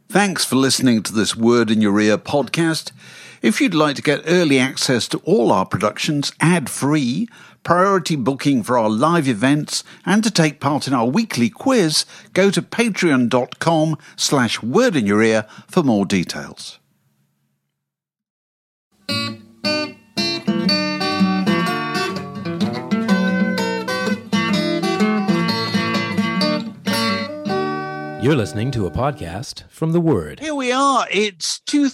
Thanks for listening to this Word in Your Ear podcast. If you'd like to get early access to all our productions ad-free, priority booking for our live events, and to take part in our weekly quiz, go to patreon.com/wordinyourear for more details. You're listening to a podcast from The Word. Here we are. It's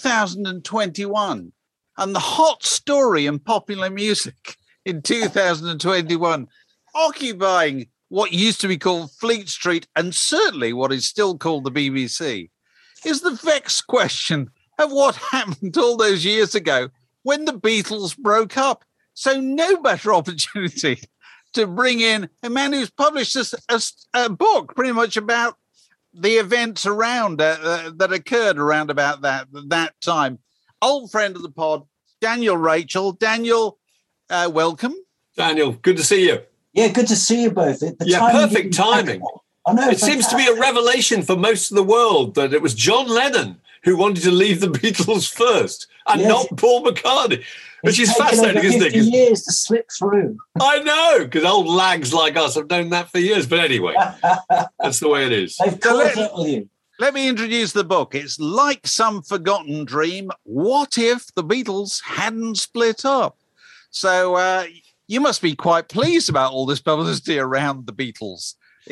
2021, and the hot story in popular music in 2021, occupying what used to be called Fleet Street and certainly what is still called the BBC, is the vexed question of what happened all those years ago when the Beatles broke up. So no better opportunity to bring in a man who's published a book pretty much about the events around that occurred around about that time. Old friend of the pod, Daniel Rachel. Daniel, welcome. Daniel, good to see you. Yeah, good to see you both. Perfect timing. I know. It seems to be a revelation for most of the world that it was John Lennon who wanted to leave the Beatles first and not Paul McCartney, which is fascinating, isn't it? 50 years to slip through. I know, because old lags like us have known that for years. But anyway, that's the way it is. They've caught up with you. Let me introduce the book. It's Like Some Forgotten Dream. What if the Beatles hadn't split up? So you must be quite pleased about all this publicity around the Beatles.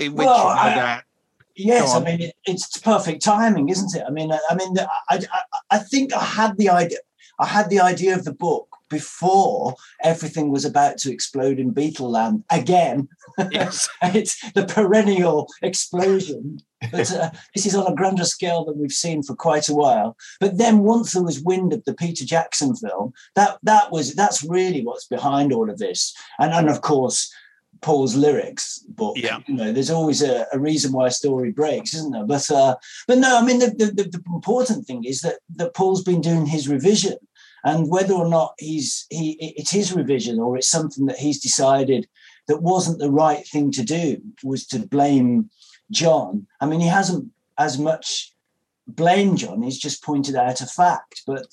Yes, I mean it's perfect timing, isn't it? I think I had the idea. I had the idea of the book before everything was about to explode in Beatleland again. Yes, it's the perennial explosion. But this is on a grander scale than we've seen for quite a while. But then once there was wind of the Peter Jackson film, that's really what's behind all of this. And of course, Paul's lyrics book. Yeah. You know, there's always a reason why a story breaks, isn't there? But no, I mean the important thing is that Paul's been doing his revision, and whether or not it's his revision or it's something that he's decided that wasn't the right thing to do was to blame John. I mean, he hasn't as much blamed John. He's just pointed out a fact. But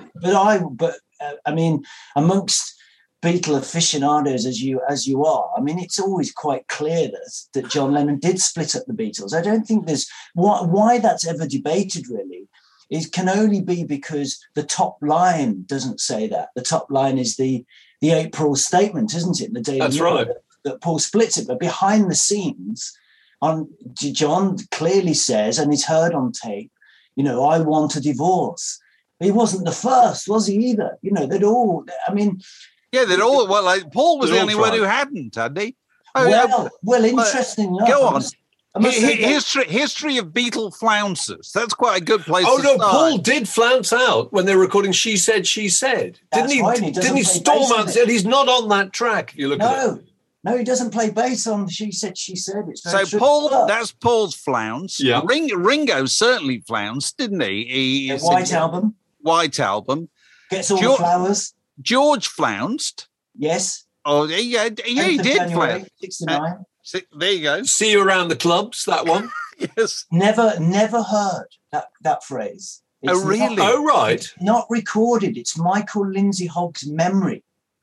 I mean, amongst Beatle aficionados as you are, I mean, it's always quite clear that John Lennon did split up the Beatles. I don't think there's why that's ever debated really. It can only be because the top line doesn't say that. The top line is the April statement, isn't it? The day that's right. That Paul splits it, but behind the scenes, John clearly says, and it's heard on tape, you know, I want a divorce. He wasn't the first, was he either? You know, they'd all. I mean. Yeah, they'd all. Well, Paul was the only one who hadn't he? Well, interesting enough. Go on. History of Beatle flouncers. That's quite a good place to start. Paul did flounce out when they were recording She Said, She Said. Didn't he storm out and said he's not on that track, if you look at it? No, he doesn't play bass on She Said, She Said. So Paul, that's Paul's flounce. Yeah. Ringo certainly flounced, didn't he? White Album. White Album. Gets all the flowers. George flounced. Yes. Oh, yeah, he did flounce. 69. There you go. See you around the clubs, that one. Yes. Never heard that phrase. Really? Right. Not recorded. It's Michael Lindsay Hogg's memory.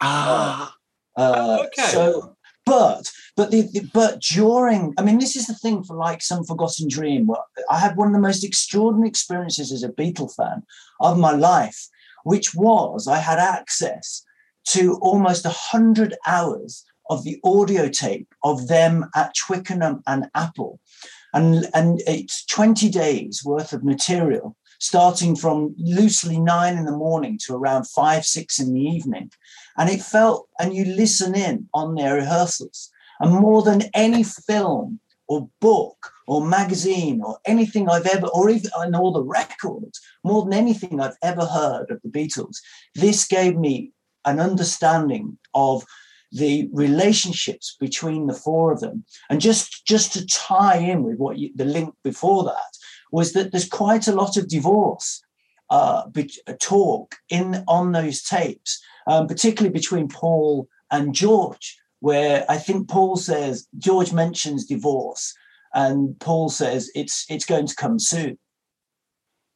Okay. So, but during, I mean, this is the thing for Like Some Forgotten Dream. I had one of the most extraordinary experiences as a Beatle fan of my life, which was I had access to almost 100 hours of the audio tape of them at Twickenham and Apple. And it's 20 days worth of material, starting from loosely 9 a.m. to around 5, 6 p.m. And it felt, and you listen in on their rehearsals, and more than any film or book or magazine or anything I've ever, or even in all the records, more than anything I've ever heard of the Beatles, this gave me an understanding of the relationships between the four of them. And just to tie in with the link before that was that there's quite a lot of divorce talk on those tapes, particularly between Paul and George, where I think Paul says, George mentions divorce, and Paul says it's going to come soon.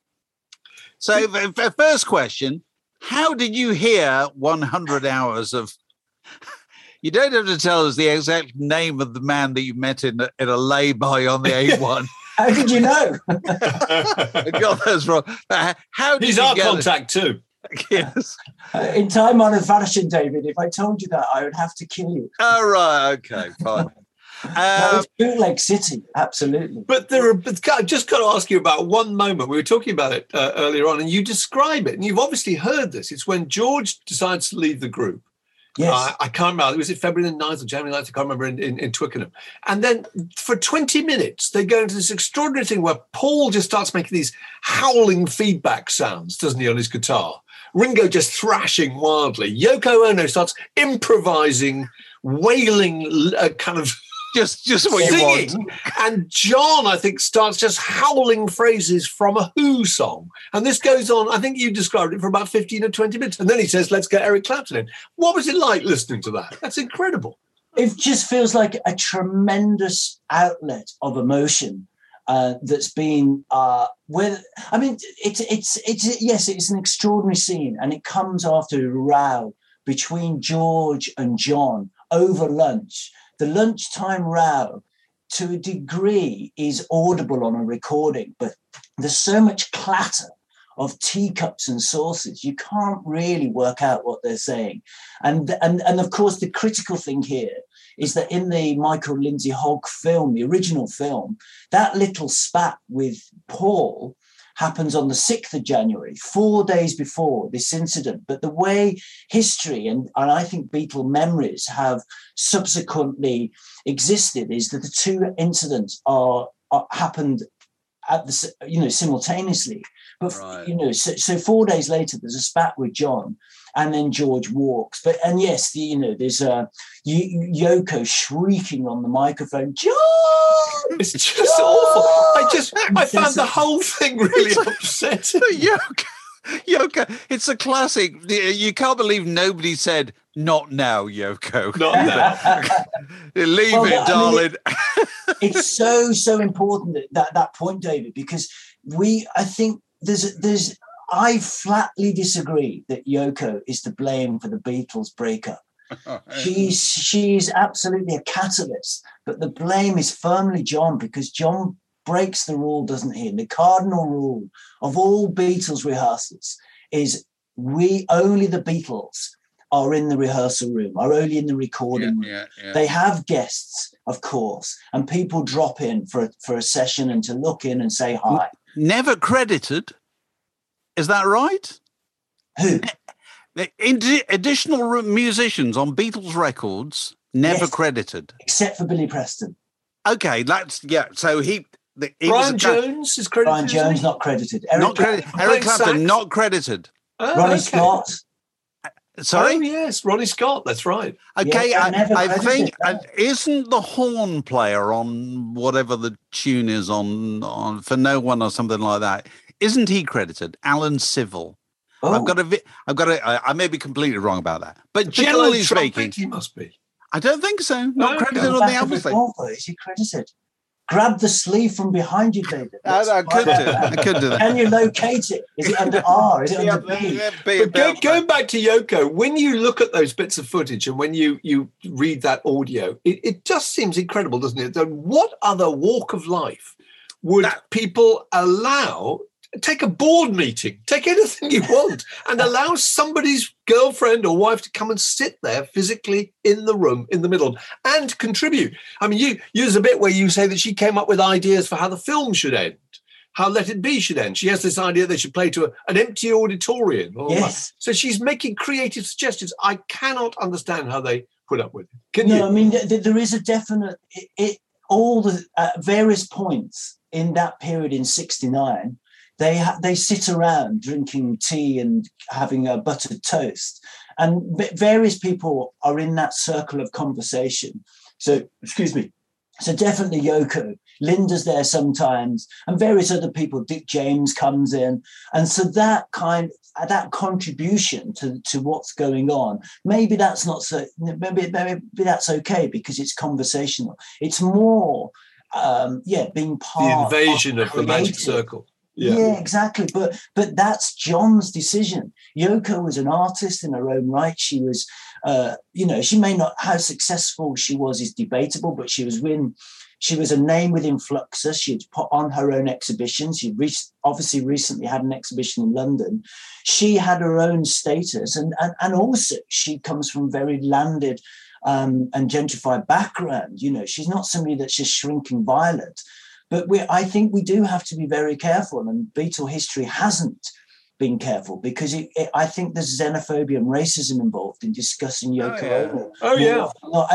So, the first question: how did you hear 100 hours of? You don't have to tell us the exact name of the man that you met in a lay-by on the A1. How did you know? I got those wrong. How did He's you our get contact too. Yes. In time-honored fashion, David, if I told you that, I would have to kill you. Oh, right. Okay, fine. No, it's Bootleg City, absolutely. But I've just got to ask you about one moment. We were talking about it earlier on, and you describe it, and you've obviously heard this. It's when George decides to leave the group. Yes. I can't remember. Was it February the 9th or January 9th? I can't remember in Twickenham. And then for 20 minutes, they go into this extraordinary thing where Paul just starts making these howling feedback sounds, doesn't he, on his guitar? Ringo just thrashing wildly. Yoko Ono starts improvising, wailing, kind of just what singing. you want. And John, I think, starts just howling phrases from a Who song. And this goes on, I think you described it, for about 15 or 20 minutes. And then he says, let's get Eric Clapton in. What was it like listening to that? That's incredible. It just feels like a tremendous outlet of emotion that's been it's an extraordinary scene, and it comes after a row between George and John over lunch. The lunchtime row, to a degree, is audible on a recording, but there's so much clatter of teacups and saucers, you can't really work out what they're saying. And of course, the critical thing here is that in the Michael Lindsay Hogg film, the original film, that little spat with Paul happens on the 6th of January, 4 days before this incident. But the way history and I think Beatle memories have subsequently existed is that the two incidents are happened at the simultaneously. But right. So 4 days later, there's a spat with John, and then George walks. And yes, there's Yoko shrieking on the microphone, John. It's just awful. I found the whole thing really upsetting. Yoko, it's a classic. You can't believe nobody said, not now, Yoko. Not now. Leave it, darling. It's so important that point, David, because I think I flatly disagree that Yoko is to blame for the Beatles' breakup. She's absolutely a catalyst, but the blame is firmly John, because John breaks the rule, doesn't he? And the cardinal rule of all Beatles rehearsals is only the Beatles are in the rehearsal room, are only in the recording room. Yeah. They have guests, of course, and people drop in for a session and to look in and say hi. Never credited. Is that right? Who? Additional musicians on Beatles records, never credited. Except for Billy Preston. Okay, so he Brian Jones is credited. Brian Jones not credited. Eric Clapton not credited. Ronnie Scott. Sorry? Oh, yes, Ronnie Scott, that's right. Okay, Yes, I think, isn't the horn player on whatever the tune is on For No One or something like that, isn't he credited? Alan Civil. Oh. I may be completely wrong about that. But generally speaking, he must be. I don't think so. Not credited on the album thing. Is he credited? Grab the sleeve from behind you, David. I could do that. Can you locate it? Is it under R? Is it under B? But going back to Yoko, when you look at those bits of footage and when you read that audio, it just seems incredible, doesn't it? That what other walk of life would people allow? Take a board meeting, take anything you want, and allow somebody's girlfriend or wife to come and sit there physically in the room in the middle and contribute. I mean, you use a bit where you say that she came up with ideas for how the film should end, how Let It Be should end. She has this idea they should play to an empty auditorium. Yes. So she's making creative suggestions. I cannot understand how they put up with it. Can you? No, I mean, there is a definite, all the various points in that period in 1969, they sit around drinking tea and having a buttered toast, and various people are in that circle of conversation. So, excuse me. So definitely Yoko, Linda's there sometimes, and various other people. Dick James comes in, and so that contribution to what's going on. Maybe that's not so. Maybe that's okay because it's conversational. It's more, being part the invasion of the magic creative. circle. Yeah, exactly. But that's John's decision. Yoko was an artist in her own right. She was, she may not, how successful she was is debatable, but she was a name within Fluxus. She'd put on her own exhibitions. She'd obviously recently had an exhibition in London. She had her own status, and also she comes from very landed and gentrified background. She's not somebody that's just shrinking violet. But I think we do have to be very careful, and Beatle history hasn't been careful, because I think there's xenophobia and racism involved in discussing Yoko Ono. Oh yeah.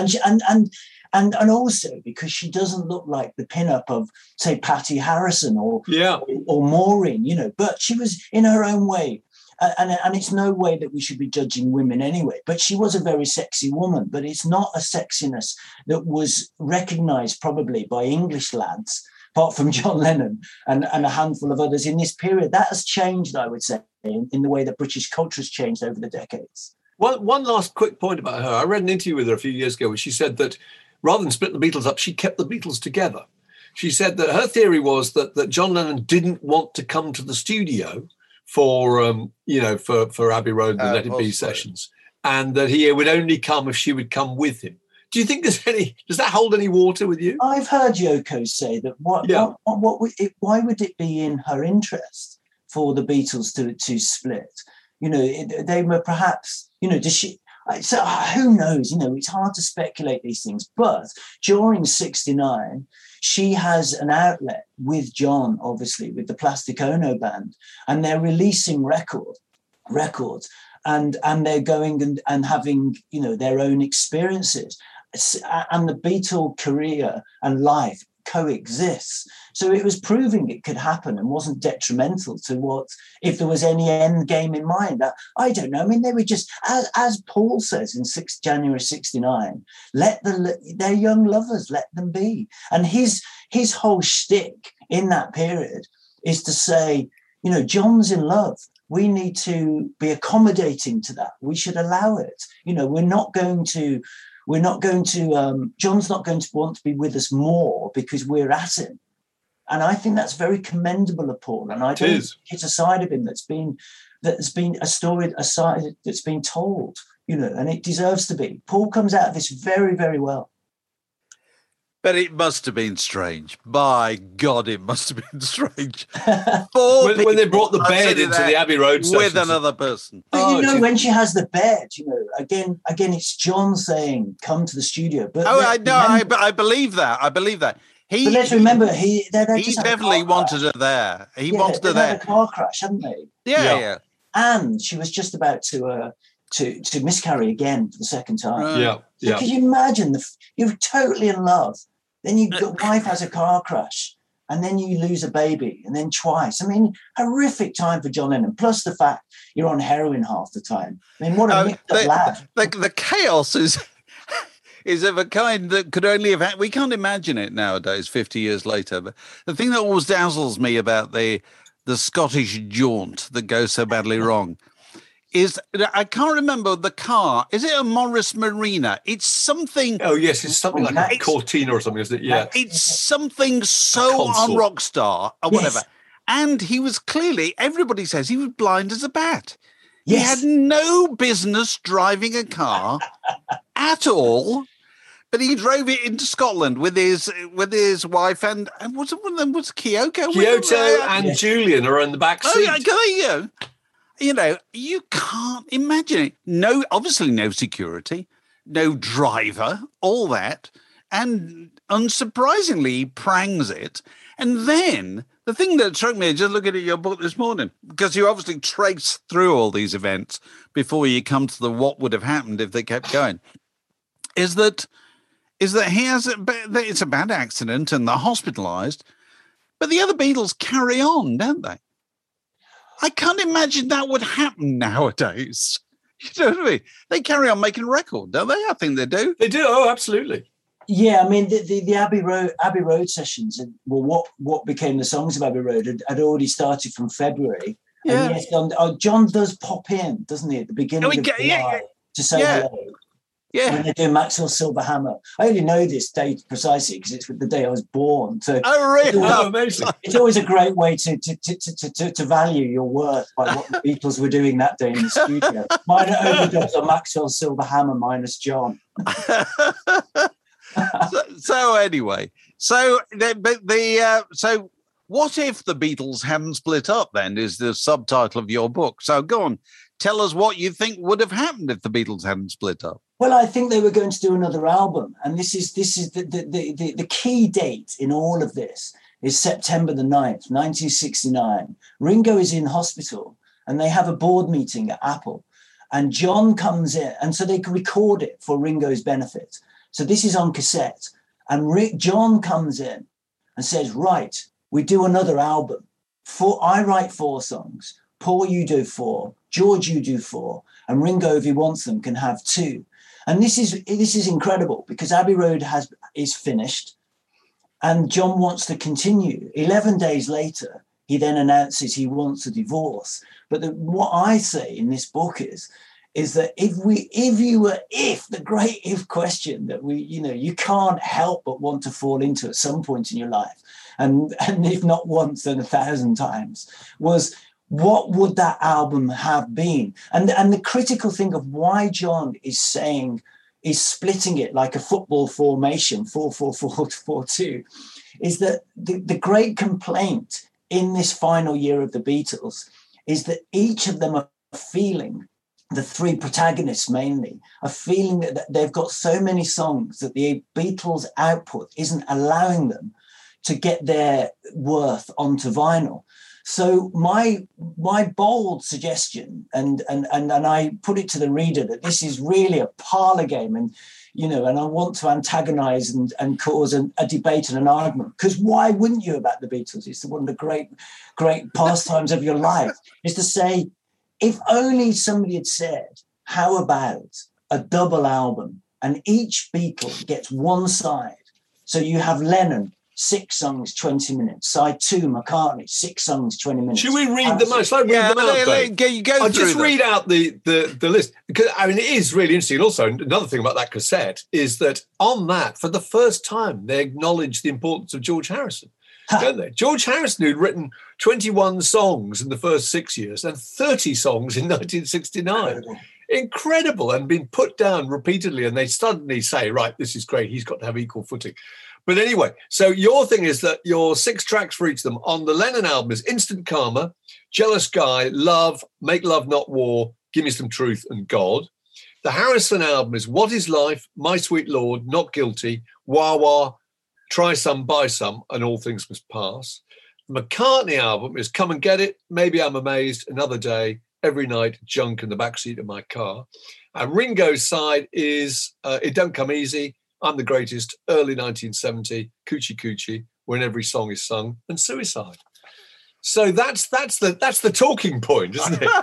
And also because she doesn't look like the pinup of, say, Patty Harrison or Maureen, but she was in her own way. And it's no way that we should be judging women anyway, but she was a very sexy woman, but it's not a sexiness that was recognized probably by English lads, apart from John Lennon and a handful of others in this period. That has changed, I would say, in the way that British culture has changed over the decades. One last quick point about her. I read an interview with her a few years ago where she said that rather than split the Beatles up, she kept the Beatles together. She said that her theory was that John Lennon didn't want to come to the studio for Abbey Road and the Let It Be sessions, and that he would only come if she would come with him. Do you think does that hold any water with you? I've heard Yoko say that why would it be in her interest for the Beatles to split? They were perhaps, does she? So who knows? It's hard to speculate these things. But during '69, she has an outlet with John, obviously, with the Plastic Ono Band, and they're releasing records, and they're going and having their own experiences. And the Beatle career and life coexists. So it was proving it could happen and wasn't detrimental to if there was any end game in mind. I don't know. I mean, they were just, as Paul says in January '69, they're young lovers, let them be. And his whole shtick in that period is to say, John's in love. We need to be accommodating to that. We should allow it. We're not going to, John's not going to want to be with us more because we're at him. And I think that's very commendable of Paul. And I don't think it's a side of him that's been a side that's been told, and it deserves to be. Paul comes out of this very, very well. But it must have been strange. By God, it must have been strange. When they brought the bed into the Abbey Road sessions with another person. But when she has the bed, again, it's John saying, "Come to the studio." But I believe that. But let's remember, he definitely wanted her there. He wanted her there. Had a car crash, hadn't they? Yeah. And she was just about to miscarry again for the second time. Yeah. Could you imagine you're totally in love, then your wife has a car crash, and then you lose a baby, and then twice. I mean, horrific time for John Lennon. Plus the fact you're on heroin half the time. I mean, what a mixed up lad. The chaos is of a kind that could only have we can't imagine it nowadays, 50 years later. But the thing that always dazzles me about the Scottish jaunt that goes so badly wrong is I can't remember the car. Is it a Morris Marina? It's something. Oh yes, it's something like a Cortina or something, isn't it? Yeah, it's something so on Rockstar or whatever. Yes. And he was clearly, everybody says he was blind as a bat. Yes. He had no business driving a car at all. But he drove it into Scotland with his wife and was it one of them was Kyoko? Kyoto and Julian are in the back seat. You can't imagine it. No, obviously no security, no driver, all that. And unsurprisingly, he prangs it. And then the thing that struck me, just looking at your book this morning, because you obviously trace through all these events before you come to the what would have happened if they kept going, is that it's a bad accident and they're hospitalised, but the other Beatles carry on, don't they? I can't imagine that would happen nowadays. You know what I mean? They carry on making a record, don't they? I think they do. They do. Oh, absolutely. Yeah, I mean the Abbey Road sessions. Well, what became the songs of Abbey Road had already started from February. Yeah. And yes, John does pop in, doesn't he, at the beginning of July to say hello. Yeah. When they do Maxwell Silver Hammer. I only know this date precisely because it's the day I was born. So Oh, really? Oh, amazing. it's always a great way to value your worth by what the Beatles were doing that day in the studio. Minor overdubs on Maxwell Silver Hammer minus John. so anyway, so what if the Beatles hadn't split up then, is the subtitle of your book. So go on, tell us what you think would have happened if the Beatles hadn't split up. Well, I think they were going to do another album. And this is the key date in all of this is September the 9th, 1969. Ringo is in hospital and they have a board meeting at Apple. And John comes in, and so they can record it for Ringo's benefit. So this is on cassette. And John comes in and says, right, we do another album. I write 4 songs. Paul, you do 4. George, you do 4. And Ringo, if he wants them, can have 2. And this is incredible because Abbey Road is finished and John wants to continue. 11 days later, he then announces he wants a divorce. But what I say in this book is that if the great if question that you can't help but want to fall into at some point in your life, and if not once, then 1,000 times, was what would that album have been? And the critical thing of why John is splitting it like a football formation, 4-4-4-4-2, is that the great complaint in this final year of the Beatles is that each of them are feeling, the 3 protagonists mainly, are feeling that they've got so many songs that the Beatles' output isn't allowing them to get their worth onto vinyl. So my bold suggestion, and I put it to the reader, that this is really a parlor game, and I want to antagonize and cause a debate and an argument, because why wouldn't you about the Beatles? It's one of the great pastimes of your life, is to say, if only somebody had said, how about a double album and each Beatle gets one side? So you have Lennon, 6 songs, 20 minutes. Side 2, McCartney, 6 songs, 20 minutes. Should we read them out? Shall I read them out? I'll just read out the list. Because, it is really interesting. And also, another thing about that cassette is that on that, for the first time, they acknowledge the importance of George Harrison, don't they? George Harrison, who'd written 21 songs in the first 6 years and 30 songs in 1969. Incredible, and been put down repeatedly. And they suddenly say, right, this is great. He's got to have equal footing. But anyway, so your thing is that your 6 tracks for each of them on the Lennon album is Instant Karma, Jealous Guy, Love, Make Love Not War, Give Me Some Truth, and God. The Harrison album is What Is Life, My Sweet Lord, Not Guilty, Wah Wah, Try Some, Buy Some, and All Things Must Pass. The McCartney album is Come and Get It, Maybe I'm Amazed, Another Day, Every Night, Junk in the Backseat of My Car. And Ringo's side is It Don't Come Easy, I'm the Greatest, early 1970, Coochie Coochie, When Every Song Is Sung, and Suicide. So that's the talking point, isn't it?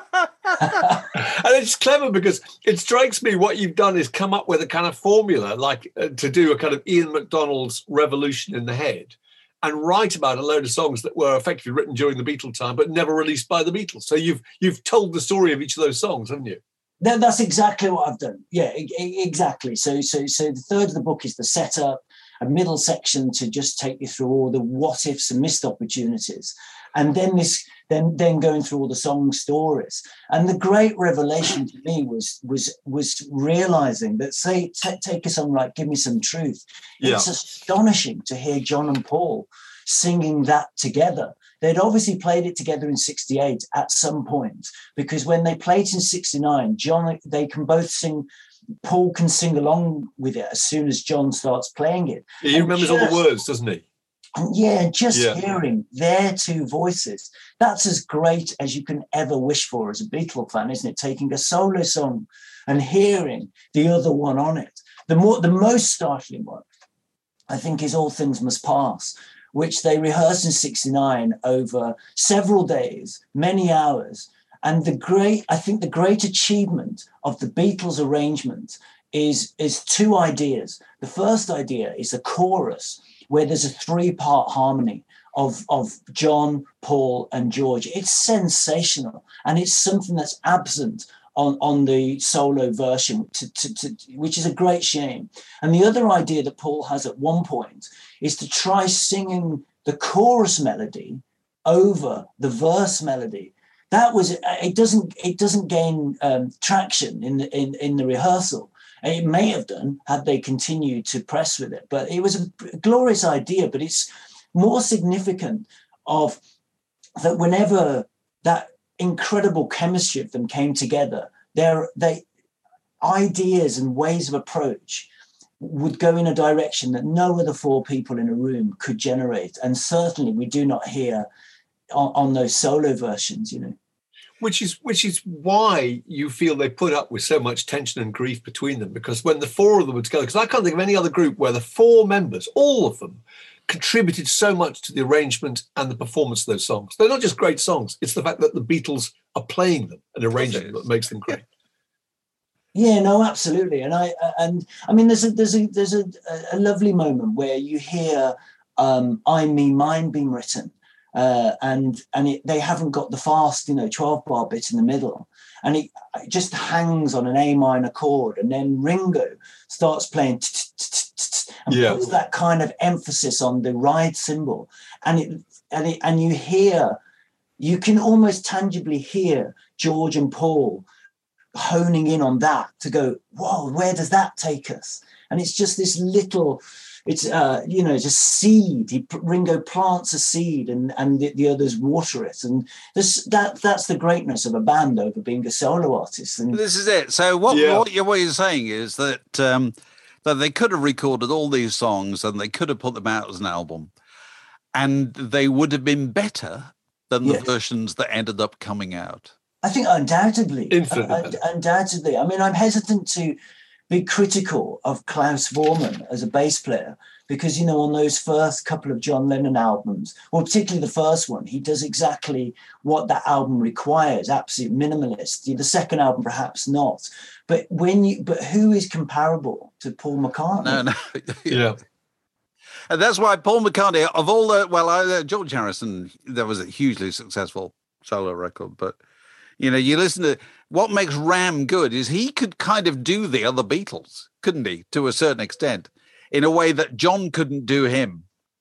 And it's clever because it strikes me what you've done is come up with a kind of formula, like to do a kind of Ian MacDonald's Revolution in the Head, and write about a load of songs that were effectively written during the Beatle time but never released by the Beatles. So you've told the story of each of those songs, haven't you? That's exactly what I've done. Yeah, exactly. So the third of the book is the setup, a middle section to just take you through all the what ifs and missed opportunities, and then going through all the song stories. And the great revelation to me was realizing that, say, take a song like "Give Me Some Truth." It's astonishing to hear John and Paul singing that together. They'd obviously played it together in 68 at some point, because when they played in 69, they can both sing. Paul can sing along with it as soon as John starts playing it. Yeah, he remembers all the words, doesn't he? Yeah, hearing their 2 voices, that's as great as you can ever wish for as a Beatle fan, isn't it? Taking a solo song and hearing the other one on it. The most startling one, I think, is All Things Must Pass, which they rehearsed in 69 over several days, many hours. And the great achievement of the Beatles arrangement is 2 ideas. The first idea is a chorus where there's a 3-part harmony of John, Paul, and George. It's sensational, and it's something that's absent on the solo version, which is a great shame. And the other idea that Paul has at one point is to try singing the chorus melody over the verse melody. That was it. Doesn't gain traction in the rehearsal. It may have done had they continued to press with it, but it was a glorious idea. But it's more significant of that whenever that incredible chemistry of them came together, their ideas and ways of approach would go in a direction that no other four people in a room could generate, and certainly we do not hear on those solo versions, you know. Which is why you feel they put up with so much tension and grief between them, because when the four of them were together, because I can't think of any other group where the four members, all of them, contributed so much to the arrangement and the performance of those songs. They're not just great songs, it's the fact that the Beatles are playing them and arranging them that makes them great. Yeah, no, absolutely. And I mean, there's a lovely moment where you hear "I'm Me, Mine" being written. They haven't got the fast, 12-bar bit in the middle, and it just hangs on an A minor chord, and then Ringo starts playing and puts that kind of emphasis on the ride cymbal, and you can almost tangibly hear George and Paul honing in on that to go, whoa, where does that take us? And it's just this little. It's just seed. Ringo plants a seed, and the others water it, and that's the greatness of a band over being a solo artist. And this is it. So what you're saying is that that they could have recorded all these songs and they could have put them out as an album, and they would have been better than the versions that ended up coming out. I think undoubtedly. Undoubtedly. I mean, I'm hesitant to be critical of Klaus Voormann as a bass player because, on those first couple of John Lennon albums, or particularly the first one, he does exactly what that album requires, absolute minimalist. The second album, perhaps not. But who is comparable to Paul McCartney? No. Yeah. And that's why Paul McCartney, of all the, George Harrison, that was a hugely successful solo record, but you listen to what makes Ram good is he could kind of do the other Beatles, couldn't he, to a certain extent, in a way that John couldn't do him.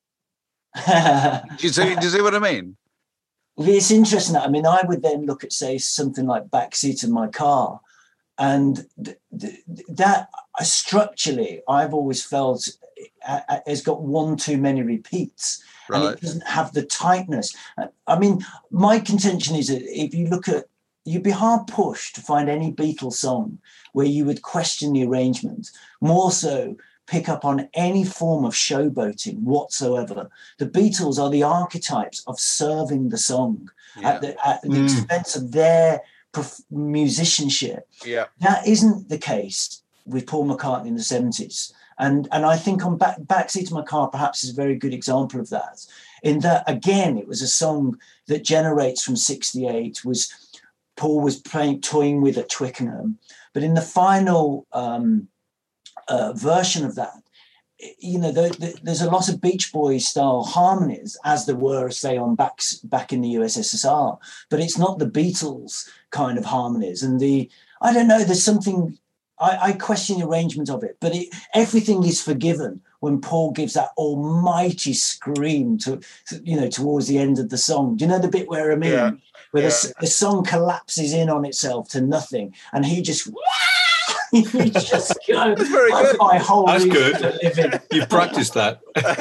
Do you see what I mean? It's interesting. I mean, I would then look at, say, something like Backseat of My Car, and that structurally, I've always felt has got one too many repeats. Right. And it doesn't have the tightness. I mean, my contention is that if you look at, you'd be hard pushed to find any Beatles song where you would question the arrangement, more so pick up on any form of showboating whatsoever. The Beatles are the archetypes of serving the song at the expense of their musicianship. Yeah. That isn't the case with Paul McCartney in the 70s. And I think on Backseat of My Car perhaps is a very good example of that, in that, again, it was a song that generates from 68, Paul was toying with at Twickenham, but in the final version of that, there's a lot of Beach Boys style harmonies, as there were, say, on back in the USSR, but it's not the Beatles kind of harmonies. And I don't know, there's something, I question the arrangement of it, but everything is forgiven when Paul gives that almighty scream towards the end of the song. Do you know the bit where the song collapses in on itself to nothing, and he just just go. That's very good. My whole That's good. You've practiced that.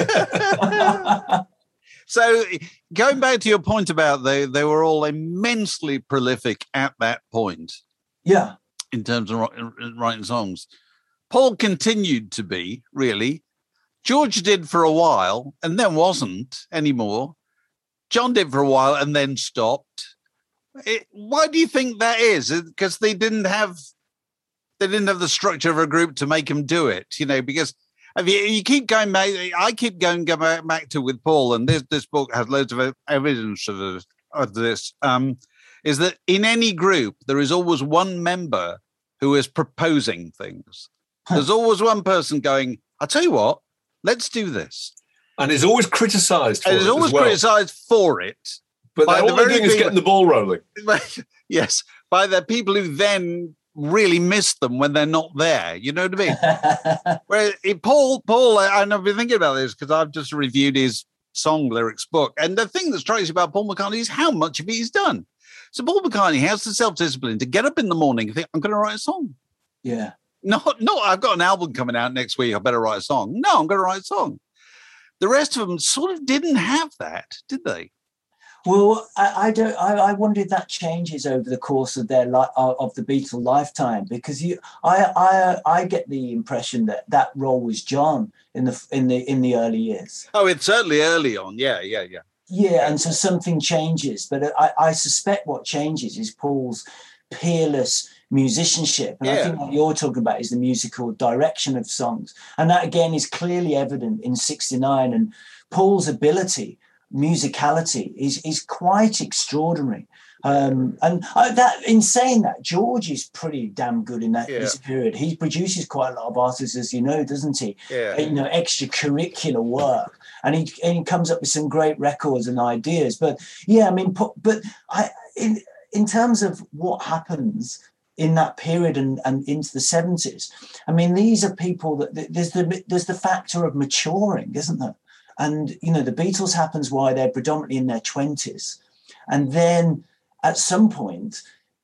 So going back to your point about they were all immensely prolific at that point. Yeah. In terms of writing songs. Paul continued to be, really. George did for a while and then wasn't anymore. John did for a while and then stopped. Why do you think that is? Because they didn't have the structure of a group to make them do it, because you keep going back. I keep going back to with Paul, and this book has loads of evidence of this, is that in any group, there is always one member who is proposing things. There's always one person going, I'll tell you what, let's do this. And is always criticised for it. And is always criticised for it. But all they're doing is getting the ball rolling. Yes. by the people who then really miss them when they're not there. You know what I mean? Where Paul, and I've been thinking about this because I've just reviewed his song lyrics book. And the thing that strikes you about Paul McCartney is how much of it he's done. So Paul McCartney has the self-discipline to get up in the morning and think, I'm going to write a song. Yeah. No, I've got an album coming out next week. I better write a song. No, I'm going to write a song. The rest of them sort of didn't have that, did they? Well, I wonder if that changes over the course of their of the Beatle lifetime, because I get the impression that role was John in the early years. Oh, it's certainly early on. Yeah. Yeah, and so something changes, but I suspect what changes is Paul's peerless musicianship, and I think what you're talking about is the musical direction of songs, and that again is clearly evident in '69. And Paul's ability, musicality, is quite extraordinary. And that, in saying that, George is pretty damn good in that this period. He produces quite a lot of artists, as you know, doesn't he? Yeah. Extracurricular work, and he comes up with some great records and ideas. But yeah, I mean, in terms of what happens in that period and into the 70s, I mean, these are people that there's the factor of maturing, isn't there? And the Beatles happens while they're predominantly in their 20s, and then at some point,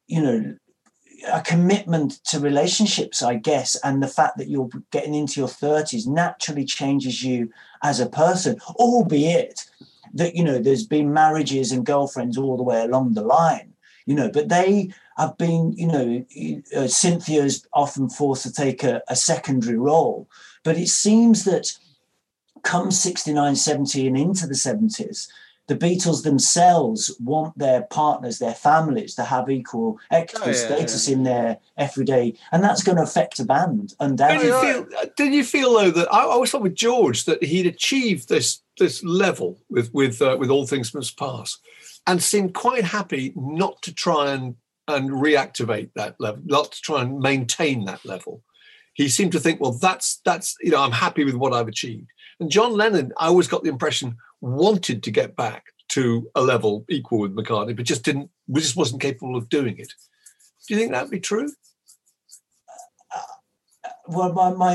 a commitment to relationships, I guess, and the fact that you're getting into your 30s naturally changes you as a person, albeit that, there's been marriages and girlfriends all the way along the line, but they have been, Cynthia's often forced to take a secondary role. But it seems that come 69, 70 and into the 70s, the Beatles themselves want their partners, their families, to have equal status in their everyday, and that's going to affect a band undoubtedly. Did you feel though that I always thought with George that he'd achieved this level with All Things Must Pass, and seemed quite happy not to try and reactivate that level, not to try and maintain that level. He seemed to think, well, that's I'm happy with what I've achieved. And John Lennon, I always got the impression, wanted to get back to a level equal with McCartney, but just wasn't capable of doing it. Do you think that'd be true? Well,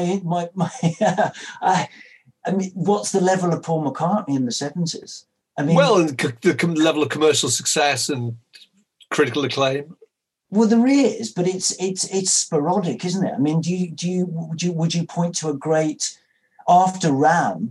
I mean, what's the level of Paul McCartney in the 70s? I mean, well, the level of commercial success and critical acclaim. Well, there is, but it's sporadic, isn't it? I mean, would you point to a great after Ram?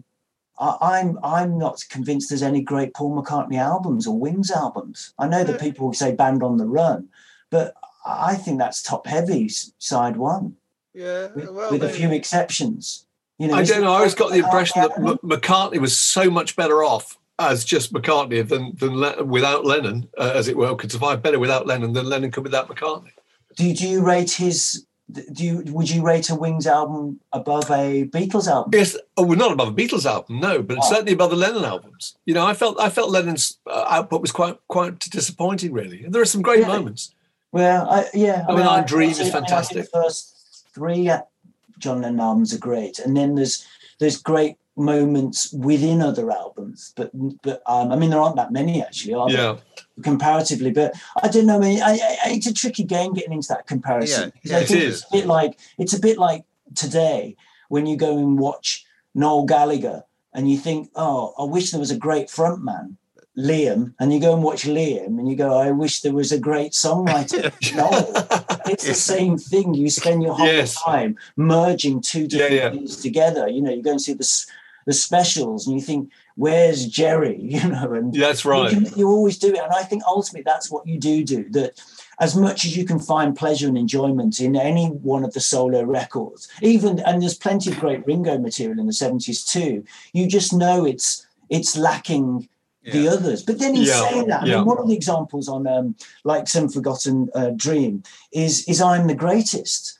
I'm not convinced there's any great Paul McCartney albums or Wings albums. I know that people say Band on the Run, but I think that's top heavy side one. Yeah, with a few exceptions. I don't know. I always got the impression that McCartney was so much better off as just McCartney than without Lennon, as it were. Could survive better without Lennon than Lennon could without McCartney. Do you rate his? Would you rate a Wings album above a Beatles album? Yes, well, not above a Beatles album, no, but certainly above the Lennon albums. I felt Lennon's output was quite disappointing, really. And there are some great moments. Well, I mean, Our Dream is fantastic. The first three John Lennon albums are great, and then there's great moments within other albums, but I mean, there aren't that many actually, are there? Comparatively, but I don't know. I mean, it's a tricky game getting into that comparison. Yeah, it is. It's a bit like today when you go and watch Noel Gallagher and you think, oh, I wish there was a great frontman, Liam, and you go and watch Liam and you go, I wish there was a great songwriter. No, it's the same thing. You spend your whole time merging two different things together. You go and see the specials and you think, where's Jerry? And that's right. You always do it. And I think ultimately that's what you do, that as much as you can find pleasure and enjoyment in any one of the solo records, and there's plenty of great Ringo material in the 70s too, you just know it's lacking the others. But then in saying that, I mean, one of the examples on like Some Forgotten Dream is I'm the Greatest,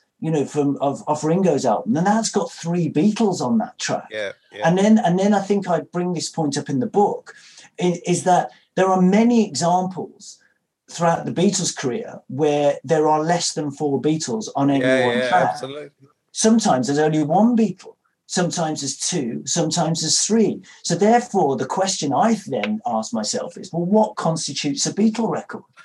of Ringo's album, and that's got 3 Beatles on that track. And then I think I bring this point up in the book, is that there are many examples throughout the Beatles' career where there are less than 4 Beatles on any one track. Absolutely. Sometimes there's only 1 Beatle, sometimes there's 2, sometimes there's 3. So therefore, the question I then ask myself is, well, what constitutes a Beatle record?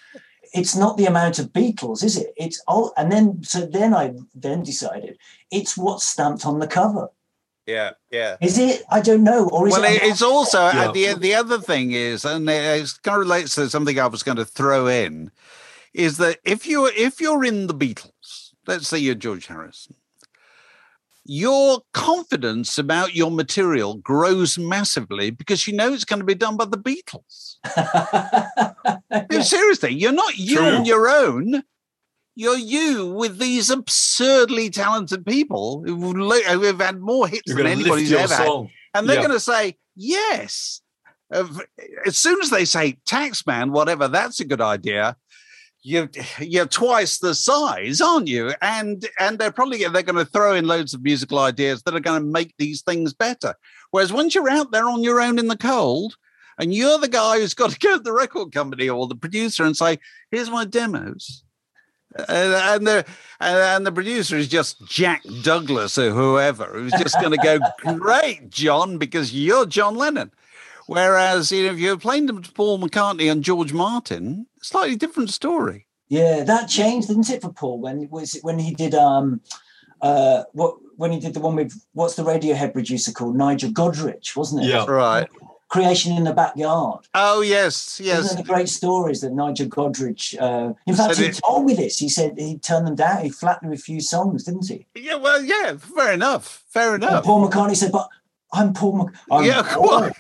it's not the amount of Beatles, is it? It's all, and then I decided it's what's stamped on the cover. Yeah. Is it? I don't know. Or is it's also the other thing is, and it kind of relates to something I was going to throw in, is that if you're in the Beatles, let's say you're George Harrison, your confidence about your material grows massively because you know it's going to be done by the Beatles. Seriously, you're not you on your own. You're you with these absurdly talented people who've had more hits than anybody's ever had. And they're going to say, yes. As soon as they say Taxman, whatever, that's a good idea. You're twice the size, aren't you? And they're going to throw in loads of musical ideas that are going to make these things better. Whereas once you're out there on your own in the cold, and you're the guy who's got to go to the record company or the producer and say, here's my demos. And the producer is just Jack Douglas or whoever, who's just going to go, great, John, because you're John Lennon. Whereas if you're playing them to Paul McCartney and George Martin, slightly different story. Yeah, that changed, didn't it, for Paul when he did when he did the one with what's the Radiohead producer called, Nigel Godrich, wasn't it? Yeah, right. Creation in the Backyard. Oh, yes. Isn't it the great stories that Nigel Godrich... in fact, he told me this. He said he turned them down. He flatly refused songs, didn't he? Yeah, well, yeah, fair enough. And Paul McCartney said, but I'm Paul McCartney. Yeah, cool.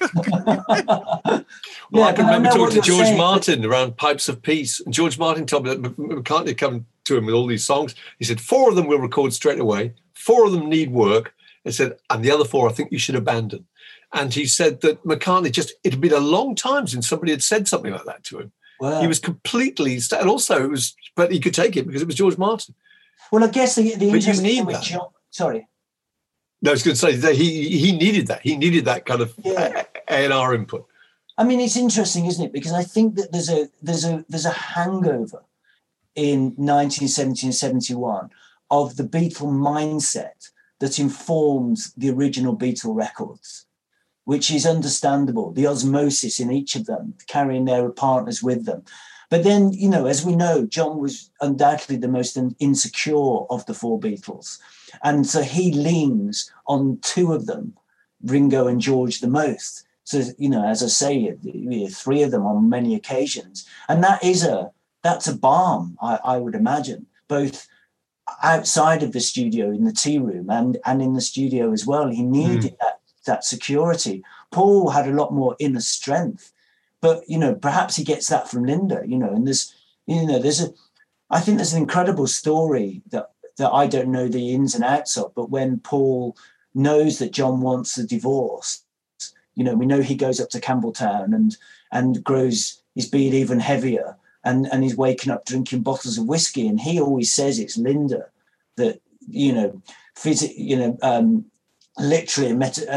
I can remember talking to George Martin around Pipes of Peace. And George Martin told me that McCartney come to him with all these songs. He said, 4 of them we'll record straight away. 4 of them need work. He said, and the other 4 I think you should abandon. And he said that McCartney it had been a long time since somebody had said something like that to him. Wow. He was completely, and also but he could take it because it was George Martin. Well, I guess the interesting thing with John, sorry. No, I was going to say that he needed that. He needed that kind of A&R input. I mean, it's interesting, isn't it? Because I think that there's a hangover in 1970 and 71 of the Beatle mindset that informed the original Beatle records, which is understandable, the osmosis in each of them, carrying their partners with them. But then, as we know, John was undoubtedly the most insecure of the 4 Beatles. And so he leans on 2 of them, Ringo and George, the most. So, as I say, 3 of them on many occasions. And that's a balm, I would imagine, both outside of the studio, in the tea room, and in the studio as well. He needed that security. Paul had a lot more inner strength, but perhaps he gets that from Linda. And I think there's an incredible story that I don't know the ins and outs of. But when Paul knows that John wants a divorce, we know he goes up to Campbelltown and grows his beard even heavier, and he's waking up drinking bottles of whiskey, and he always says it's Linda that literally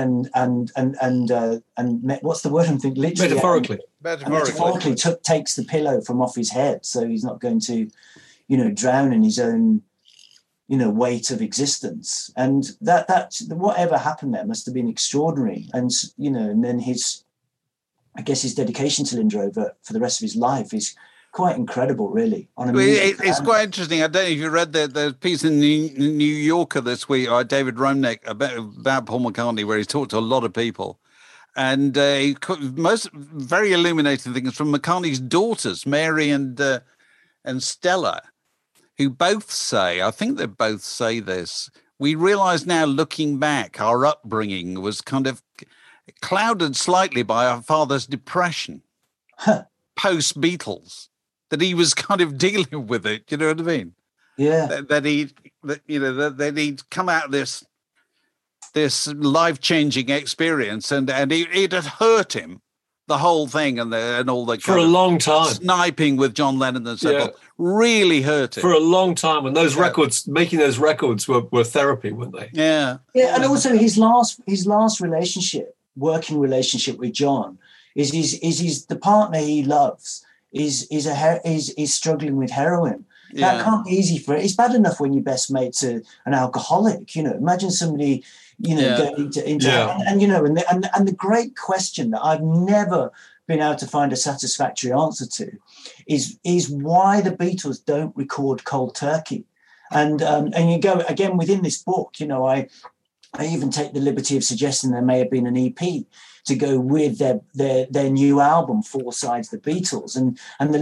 what's the word I'm thinking? Literally, metaphorically takes the pillow from off his head, so he's not going to, drown in his own, weight of existence. And that whatever happened there must have been extraordinary. And and then his dedication to Linda for the rest of his life is quite incredible, really. It's quite interesting. I don't know if you read the piece in the New Yorker this week by David Romnick about Paul McCartney, where he talked to a lot of people. And most very illuminating things from McCartney's daughters, Mary and Stella, who both say, I think they both say this, we realise now, looking back, our upbringing was kind of clouded slightly by our father's depression, post-Beatles. That he was kind of dealing with it, you know what I mean? Yeah. That he'd come out of this life-changing experience, and it had hurt him, the whole thing, and all the for a long time sniping with John Lennon and so forth, really hurt him for a long time. And those records, making those records, were therapy, weren't they? Yeah. And also his last working relationship with John is the partner he loves. Is struggling with heroin. Yeah. That can't be easy for it. It's bad enough when your best mate's an alcoholic. Imagine somebody, going into and the great question that I've never been able to find a satisfactory answer to is why the Beatles don't record Cold Turkey. And you go again within this book, you know, I even take the liberty of suggesting there may have been an EP to go with their new album, Four Sides the Beatles, and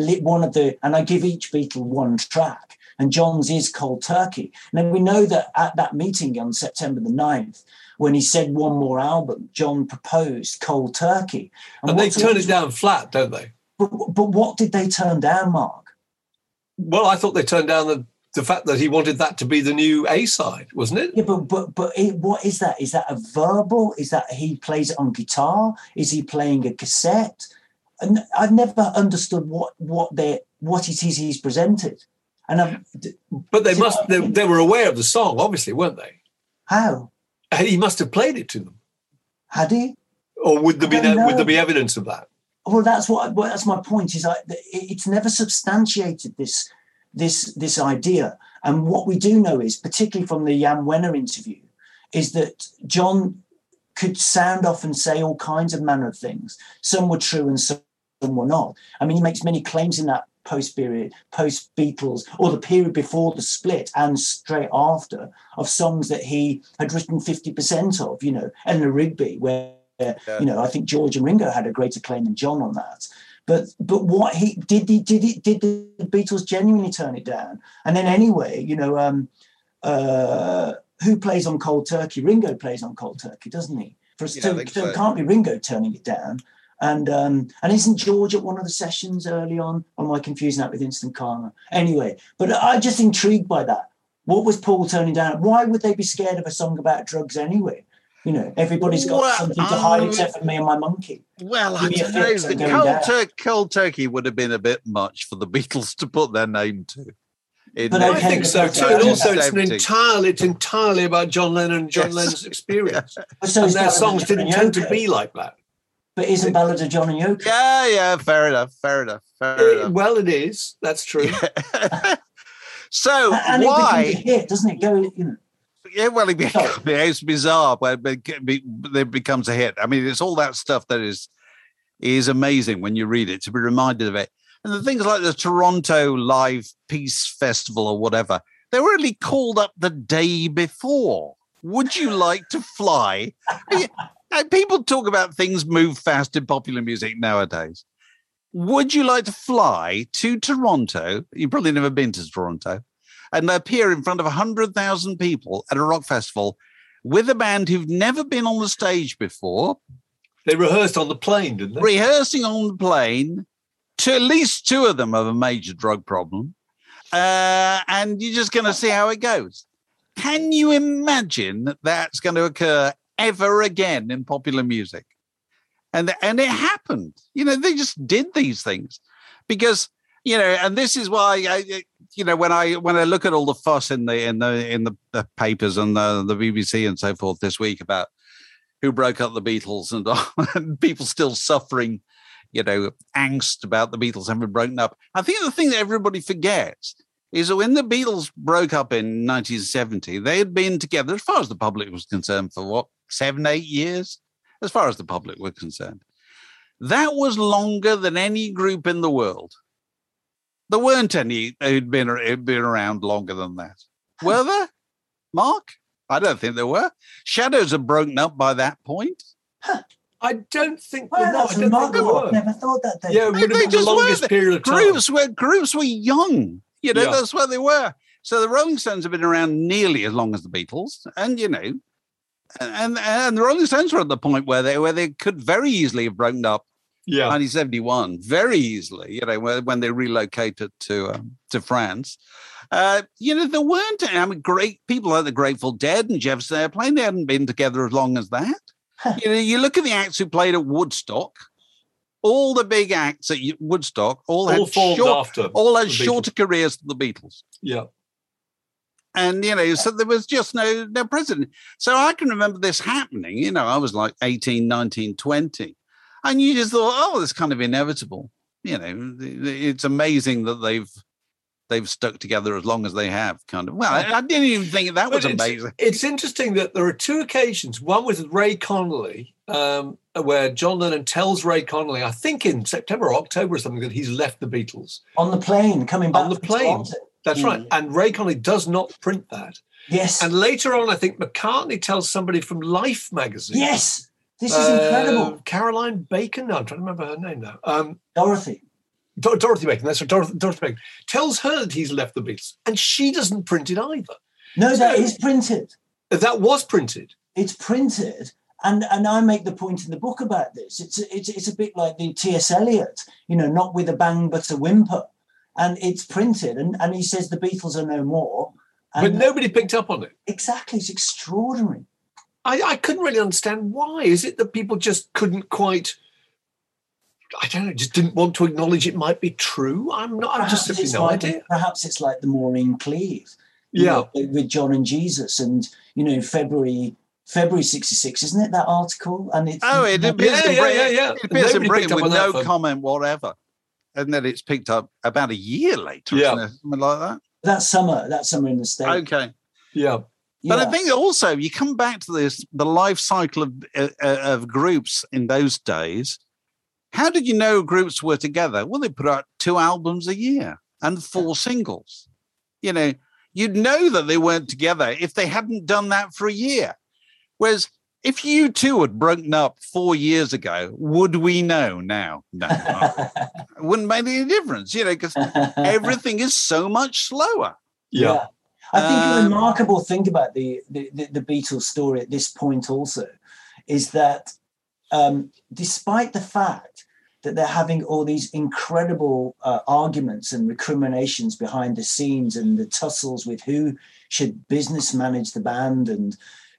I give each Beatle one track, and John's is Cold Turkey. And then we know that at that meeting on September the 9th, when he said one more album, John proposed Cold Turkey. And they turn it down flat, don't they? But what did they turn down, Mark? Well, I thought they turned down the fact that he wanted that to be the new A-side, wasn't it? Yeah, what is that? Is that a verbal? Is that he plays it on guitar? Is he playing a cassette? And I've never understood what it is he's presented. But they were aware of the song, obviously, weren't they? How? He must have played it to them. Had he? Or would there be evidence of that? Well, that's my point. Is like it's never substantiated this idea. And what we do know is, particularly from the Jan Wenner interview, is that John could sound off and say all kinds of manner of things. Some were true and some were not. I mean, he makes many claims in that post-Beatles, or the period before the split and straight after, of songs that he had written 50% of, you know, Eleanor Rigby, where, you know, I think George and Ringo had a greater claim than John on that. But what did the Beatles genuinely turn it down? And then anyway, you know, who plays on Cold Turkey? Ringo plays on Cold Turkey, doesn't he? So it can't be Ringo turning it down. And isn't George at one of the sessions early on? Or am I confusing that with Instant Karma? Anyway, but I'm just intrigued by that. What was Paul turning down? Why would they be scared of a song about drugs anyway? You know, everybody's got something to hide except for me and my monkey. Well, I don't know. Cold Turkey would have been a bit much for the Beatles to put their name to. I think so too. And also, it's entirely about John Lennon and John Lennon's experience. So and their songs didn't tend to be like that. But isn't Ballad of John and Yoko? Yeah, fair enough. Well, it is. That's true. Yeah. So and why? It becomes a hit, doesn't it? Go, you know. Yeah, well, it's bizarre when it becomes a hit. I mean, it's all that stuff that is amazing when you read it, to be reminded of it. And the things like the Toronto Live Peace Festival or whatever, they were really called up the day before. Would you like to fly? People talk about things move fast in popular music nowadays. Would you like to fly to Toronto? You've probably never been to Toronto. And appear in front of 100,000 people at a rock festival with a band who've never been on the stage before. They rehearsed on the plane, didn't they? Rehearsing on the plane. At least two of them have a major drug problem. And you're just going to see how it goes. Can you imagine that that's going to occur ever again in popular music? And it happened. You know, they just did these things because, you know, and this is why when I look at all the fuss in the papers and the BBC and so forth this week about who broke up the Beatles and people still suffering, you know, angst about the Beatles having broken up. I think the thing that everybody forgets is that when the Beatles broke up in 1970, they had been together, as far as the public was concerned, for 7-8 years, as far as the public were concerned. That was longer than any group in the world. There weren't any who'd been around longer than that. Were there, Mark? I don't think there were. Shadows had broken up by that point. I don't think. That's remarkable. I've never thought that. Yeah, it would have been the longest period of time. Groups were young. You know, that's where they were. So the Rolling Stones have been around nearly as long as the Beatles, and you know, and the Rolling Stones were at the point where they could very easily have broken up. Yeah, 1971, very easily. You know, when they relocated to France. You know, there weren't. I mean, great people like the Grateful Dead and Jefferson Airplane. They hadn't been together as long as that. You know, you look at the acts who played at Woodstock. All the big acts at Woodstock all had shorter careers than the Beatles. Yeah. And, you know, so there was just no precedent. So I can remember this happening. You know, I was like 18, 19, 20. And you just thought, oh, it's kind of inevitable. You know, it's amazing that they've they've stuck together as long as they have, kind of. Well, I didn't even think that was amazing. It's interesting that there are two occasions. One was with Ray Connolly, where John Lennon tells Ray Connolly, I think in September or October or something, that he's left the Beatles. On the plane, coming back on the plane. That's right. And Ray Connolly does not print that. Yes. And later on, I think McCartney tells somebody from Life magazine. Yes. This is incredible. Caroline Bacon. No, I'm trying to remember her name now. Dorothy. Dorothy Bacon. That's right. Dorothy Bacon tells her that he's left the Beatles, and she doesn't print it either. No, that is printed. That was printed. It's printed. And I make the point in the book about this. It's a bit like the T.S. Eliot, not with a bang but a whimper. And it's printed. And he says the Beatles are no more. But nobody picked up on it. Exactly. It's extraordinary. I couldn't really understand why. Is it that people just couldn't quite, I don't know, just didn't want to acknowledge it might be true? I've just simply no idea. Perhaps it's like the Maureen Cleave. With John and Jesus and, February 66, isn't it, that article? And it's it appears It appears in Britain with no comment whatever. And then it's picked up about a year later, isn't it? Something like that. That summer in the States. Okay. Yeah. But I think also you come back to the life cycle of groups in those days. How did you know groups were together? Well, they put out 2 albums a year and 4 singles. You'd know that they weren't together if they hadn't done that for a year. Whereas if you two had broken up 4 years ago, would we know now? No. It wouldn't make any difference, because everything is so much slower. Yeah. I think a remarkable thing about the Beatles story at this point also is that despite the fact that they're having all these incredible arguments and recriminations behind the scenes and the tussles with who should business manage the band and,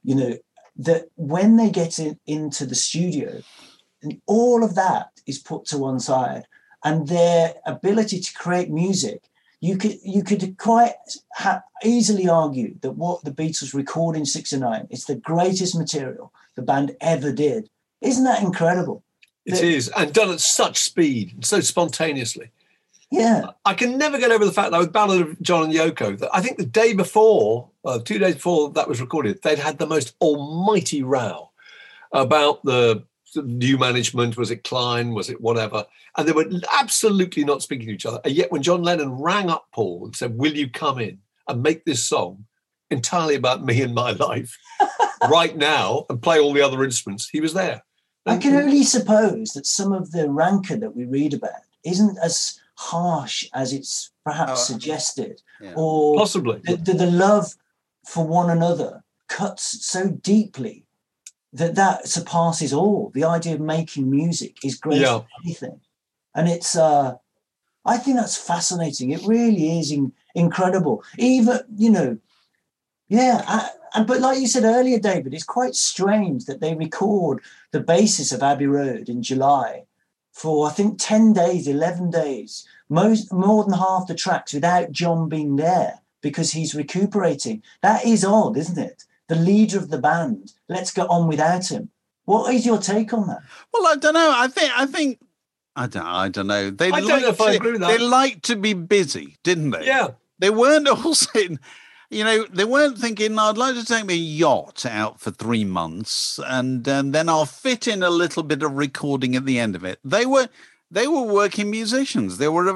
that when they get into the studio, and all of that is put to one side and their ability to create music, you could quite easily argue that what the Beatles record in '69 is the greatest material the band ever did. Isn't that incredible? It is, and done at such speed, so spontaneously. Yeah. I can never get over the fact that with Ballad of John and Yoko, that I think the day before, 2 days before that was recorded, they'd had the most almighty row about the new management. Was it Klein? Was it whatever? And they were absolutely not speaking to each other. And yet when John Lennon rang up Paul and said, will you come in and make this song entirely about me and my life right now and play all the other instruments, he was there. I can only suppose that some of the rancor that we read about isn't as harsh as it's perhaps suggested, or possibly the love for one another cuts so deeply that surpasses all. The idea of making music is greater than anything, and it's I think that's fascinating. It really is incredible. Even but like you said earlier, David, it's quite strange that they record the basis of Abbey Road in July for, I think, 10 days, 11 days, more than half the tracks without John being there because he's recuperating. That is odd, isn't it? The leader of the band, let's go on without him. What is your take on that? Well, I don't know. I think I don't know. I don't know if I agree with that. They liked to be busy, didn't they? Yeah. They weren't all sitting... they weren't thinking, I'd like to take my yacht out for 3 months and then I'll fit in a little bit of recording at the end of it. They were working musicians. They were of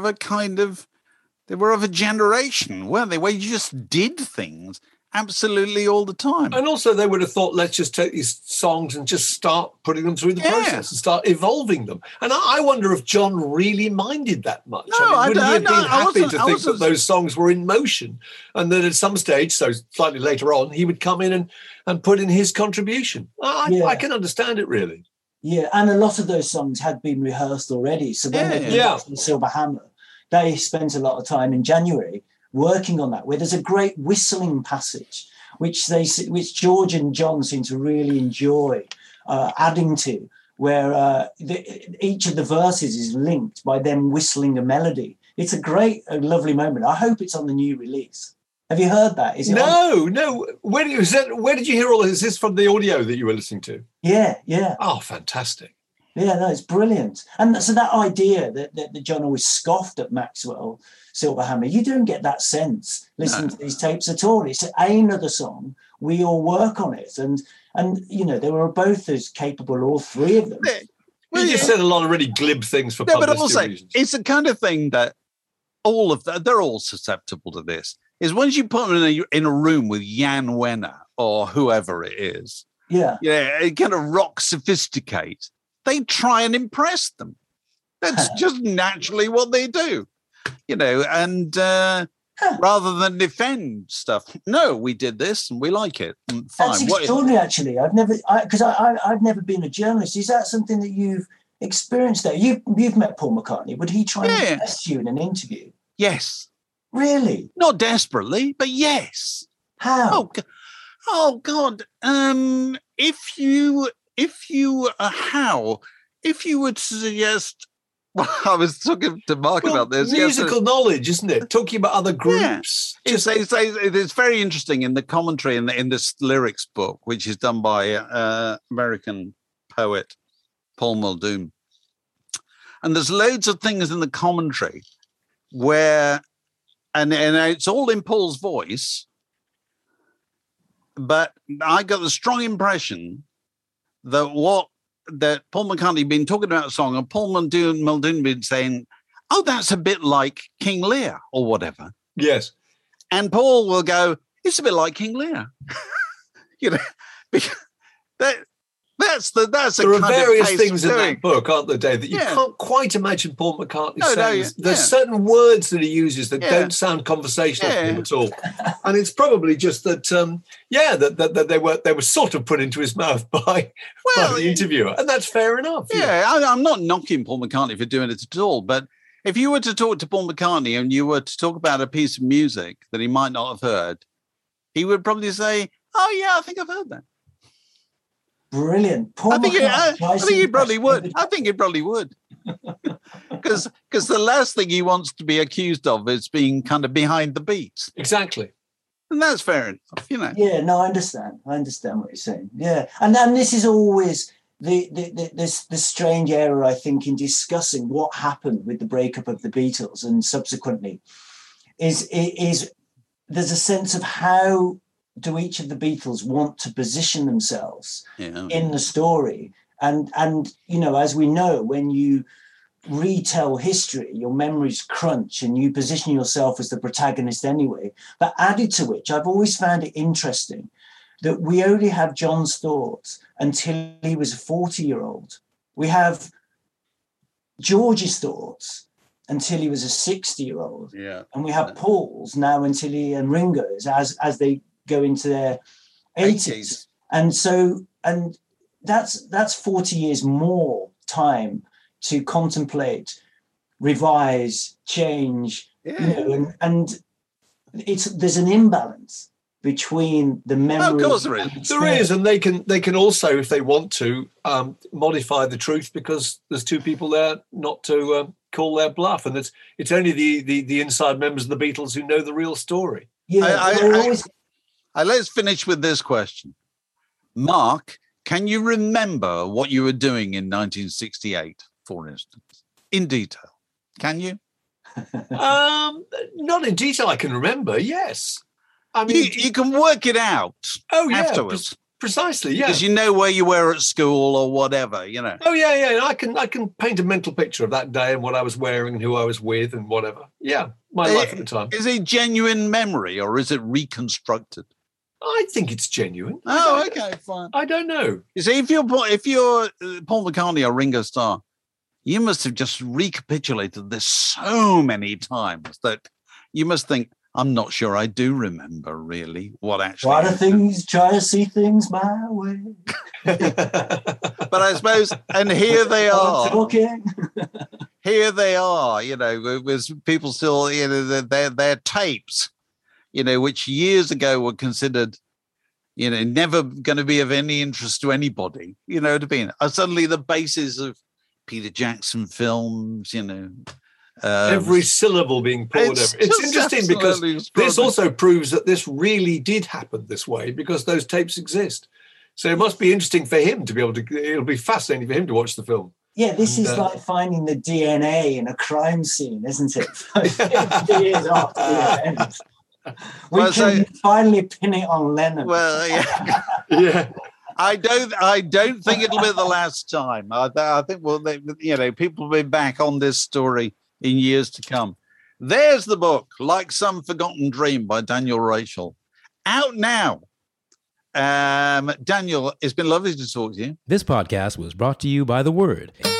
a generation, weren't they, where you just did things absolutely all the time. And also they would have thought, let's just take these songs and just start putting them through the process and start evolving them. And I wonder if John really minded that much. No, wouldn't he have been happy to think that those songs were in motion and that at some stage, so slightly later on, he would come in and put in his contribution? I can understand it, really. Yeah, and a lot of those songs had been rehearsed already. So when they came back from the Silver Hammer, they spent a lot of time in January working on that, where there's a great whistling passage, which George and John seem to really enjoy adding to, where each of the verses is linked by them whistling a melody. It's a lovely moment. I hope it's on the new release. Have you heard that? Is it No. Where did you hear all this? Is this from the audio that you were listening to? Yeah. Oh, fantastic. Yeah, no, it's brilliant. And so that idea that John always scoffed at Maxwell Silverhammer. You don't get that sense listening to these tapes at all. It's another song. We all work on it. And you know, they were both as capable, all three of them. Well, you said a lot of really glib things for publicity but also, reasons. it's the kind of thing that they're all susceptible to this. Is once you put them in a room with Jan Wenner or whoever it is, it kind of rock sophisticate. They try and impress them. That's just naturally what they do, you know. And rather than defend stuff, no, we did this and we like it. Fine. That's extraordinary, actually. I've never been a journalist. Is that something that you've experienced there? You've met Paul McCartney. Would he try and impress you in an interview? Yes. Really? Not desperately, but yes. How? Oh God. If you were to suggest, well, I was talking to Mark about this. Musical knowledge, isn't it? Talking about other groups. Yeah. It's very interesting in the commentary in this lyrics book, which is done by American poet Paul Muldoon. And there's loads of things in the commentary where, and it's all in Paul's voice, but I got the strong impression that Paul McCartney had been talking about a song, and Paul Muldoon been saying, "Oh, that's a bit like King Lear," or whatever. Yes. And Paul will go, "It's a bit like King Lear." You know, because that's there are various things in that book, aren't there, Dave, that you can't quite imagine Paul McCartney saying. There's certain words that he uses that don't sound conversational to him at all. And it's probably just that, that they were sort of put into his mouth by the interviewer. And that's fair enough. Yeah, I'm not knocking Paul McCartney for doing it at all. But if you were to talk to Paul McCartney and you were to talk about a piece of music that he might not have heard, he would probably say, "Oh, yeah, I think I've heard that." Brilliant. I think he probably would. I think he probably would. Because the last thing he wants to be accused of is being kind of behind the beats. Exactly. And that's fair enough, you know. Yeah, no, I understand. I understand what you're saying. Yeah. And then this is always the strange error, I think, in discussing what happened with the breakup of the Beatles and subsequently is there's a sense of how do each of the Beatles want to position themselves in the story. And you know, as we know, when you retell history, your memories crunch and you position yourself as the protagonist anyway. But added to which, I've always found it interesting that we only have John's thoughts until he was a 40-year-old. We have George's thoughts until he was a 60-year-old. Yeah. And we have Paul's now until and Ringo's as they go into their 80s. And that's 40 years more time to contemplate, revise, change, you know, and there's an imbalance between the memory. Of course there is. There is, and they can also, if they want to, modify the truth because there's two people there not to call their bluff, and it's only the inside members of the Beatles who know the real story. Yeah, let's finish with this question. Mark, can you remember what you were doing in 1968, for instance, in detail? Can you? Not in detail. I can remember. Yes, I mean you can work it out. Oh yeah, afterwards. Precisely. Yeah, because you know where you were at school or whatever. You know. Oh yeah. I can paint a mental picture of that day and what I was wearing and who I was with and whatever. Yeah, my life at the time. Is it genuine memory or is it reconstructed? I think it's genuine. Oh, okay, fine. I don't know. You see, if you're Paul McCartney or Ringo Starr, you must have just recapitulated this so many times that you must think, I'm not sure I do remember really what actually. Try to see things my way. But I suppose, and here they are. Talking. Here they are, you know, with people still, you know, their tapes, you know, which years ago were considered, you know, never going to be of any interest to anybody, you know, are suddenly the basis of Peter Jackson films, you know. Every syllable being poured over. It's interesting because this also proves that this really did happen this way because those tapes exist. So it must be interesting for him to be able to, it'll be fascinating for him to watch the film. Yeah, this is like finding the DNA in a crime scene, isn't it? 50 years after the event. We can finally pin it on Lennon. Well, yeah. Yeah. I don't think it'll be the last time. I think people will be back on this story in years to come. There's the book, Like Some Forgotten Dream by Daniel Rachel, out now. Daniel, it's been lovely to talk to you. This podcast was brought to you by The Word.